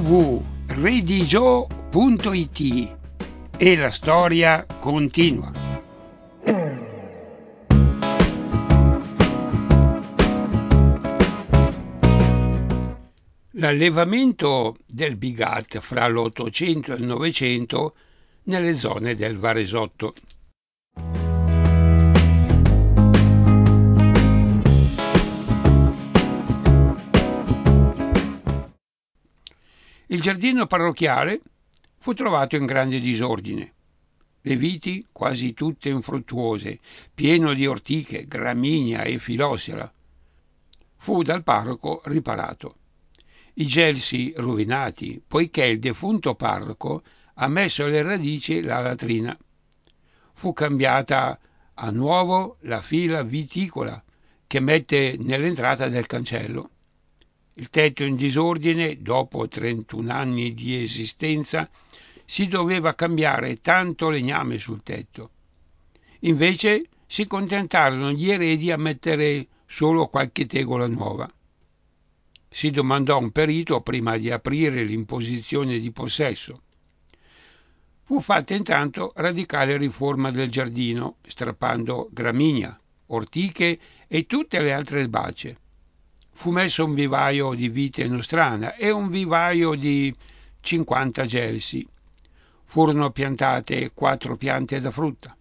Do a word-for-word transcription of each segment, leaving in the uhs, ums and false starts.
w punto redigio punto it e la storia continua. L'allevamento del Bigat fra l'Ottocento e il Novecento nelle zone del Varesotto. Il giardino parrocchiale fu trovato in grande disordine. Le viti, quasi tutte infruttuose, pieno di ortiche, gramigna e filosera. Fu dal parroco riparato. I gelsi rovinati, poiché il defunto parroco ha messo alle radici la latrina. Fu cambiata a nuovo la fila viticola che mette nell'entrata del cancello. Il tetto in disordine, dopo trentuno anni di esistenza, si doveva cambiare tanto legname sul tetto. Invece si contentarono gli eredi a mettere solo qualche tegola nuova. Si domandò un perito prima di aprire l'imposizione di possesso. Fu fatta intanto radicale riforma del giardino, strappando gramigna, ortiche e tutte le altre erbacce. Fu messo un vivaio di vite nostrana e un vivaio di cinquanta gelsi. Furono piantate quattro piante da frutta.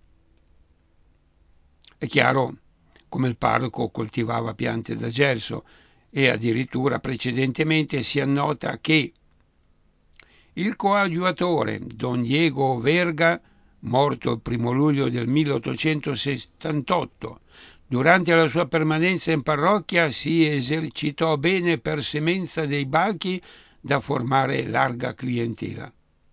È chiaro come il parroco coltivava piante da gelso e addirittura precedentemente si annota che il coadiuvatore Don Diego Verga, morto il primo luglio del milleottocentosettantotto, durante la sua permanenza in parrocchia si esercitò bene per semenza dei bachi da formare larga clientela.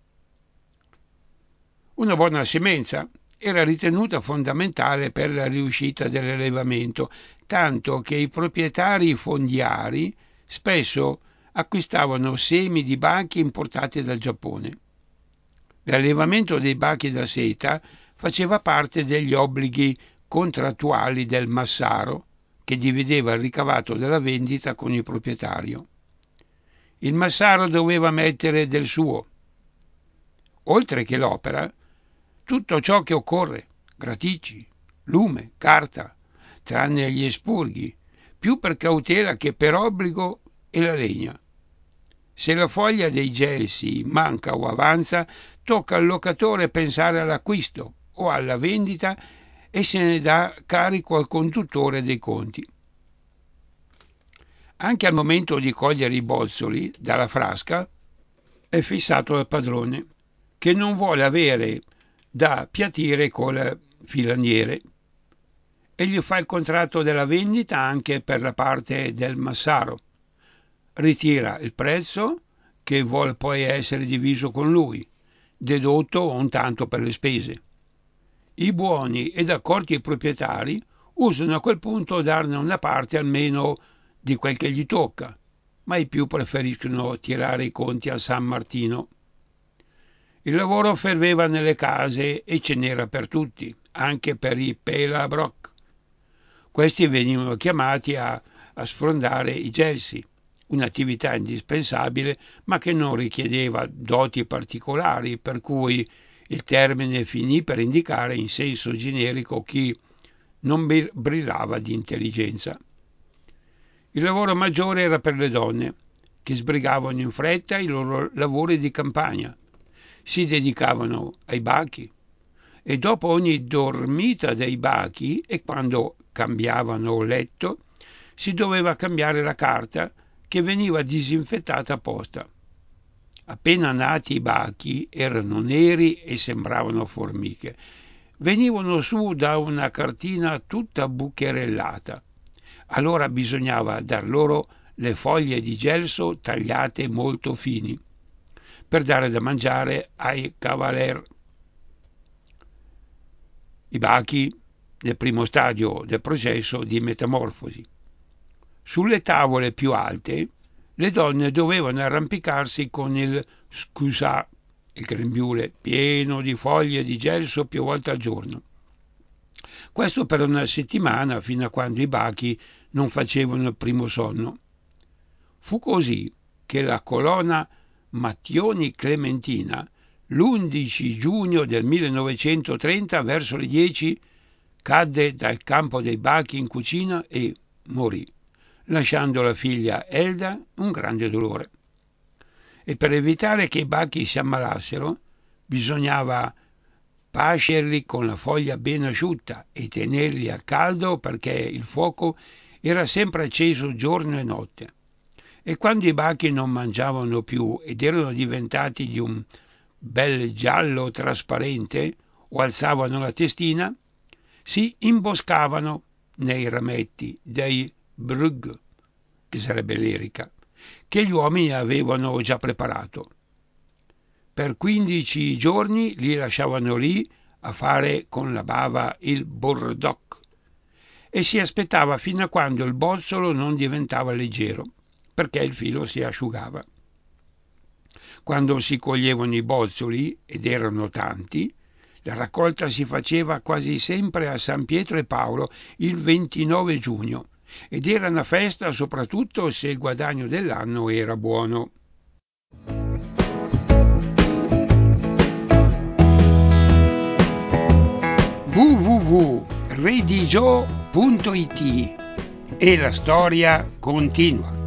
Una buona semenza era ritenuta fondamentale per la riuscita dell'allevamento, tanto che i proprietari fondiari spesso acquistavano semi di bachi importati dal Giappone. L'allevamento dei bachi da seta faceva parte degli obblighi contrattuali del massaro, che divideva il ricavato della vendita con il proprietario. Il massaro doveva mettere del suo. Oltre che l'opera, tutto ciò che occorre, graticci, lume, carta, tranne gli espurghi, più per cautela che per obbligo, e la legna. Se la foglia dei gelsi manca o avanza, tocca al locatore pensare all'acquisto o alla vendita e se ne dà carico al conduttore dei conti. Anche al momento di cogliere i bozzoli dalla frasca è fissato dal padrone, che non vuole avere da piatire col filandiere, e gli fa il contratto della vendita anche per la parte del massaro. Ritira il prezzo, che vuol poi essere diviso con lui, dedotto un tanto per le spese. I buoni ed accorti proprietari usano a quel punto darne una parte almeno di quel che gli tocca, ma i più preferiscono tirare i conti a San Martino. Il lavoro ferveva nelle case e ce n'era per tutti, anche per i pelabroc. Questi venivano chiamati a, a sfrondare i gelsi, un'attività indispensabile ma che non richiedeva doti particolari, per cui il termine finì per indicare in senso generico chi non brillava di intelligenza. Il lavoro maggiore era per le donne, che sbrigavano in fretta i loro lavori di campagna, si dedicavano ai bachi e dopo ogni dormita dei bachi e quando cambiavano letto si doveva cambiare la carta, che veniva disinfettata apposta. Appena nati i bachi erano neri e sembravano formiche. Venivano su da una cartina tutta bucherellata. Allora bisognava dar loro le foglie di gelso tagliate molto fini, per dare da mangiare ai cavaler. I bachi nel primo stadio del processo di metamorfosi. Sulle tavole più alte le donne dovevano arrampicarsi con il scusà, il grembiule, pieno di foglie di gelso più volte al giorno. Questo per una settimana, fino a quando i bachi non facevano il primo sonno. Fu così che la colonna Mattioni Clementina, l'undici giugno del millenovecentotrenta verso le dieci cadde dal campo dei bachi in cucina e morì, lasciando la figlia Elda un grande dolore. E per evitare che i bachi si ammalassero, bisognava pascerli con la foglia ben asciutta e tenerli a caldo perché il fuoco era sempre acceso giorno e notte. E quando i bachi non mangiavano più ed erano diventati di un bel giallo trasparente o alzavano la testina, si imboscavano nei rametti dei brug, che sarebbe l'erica, che gli uomini avevano già preparato. Per quindici giorni li lasciavano lì a fare con la bava il burdock e si aspettava fino a quando il bozzolo non diventava leggero, perché il filo si asciugava. Quando si coglievano i bozzoli, ed erano tanti, la raccolta si faceva quasi sempre a San Pietro e Paolo il ventinove giugno ed era una festa soprattutto se il guadagno dell'anno era buono. w w w punto redigio punto it E la storia continua.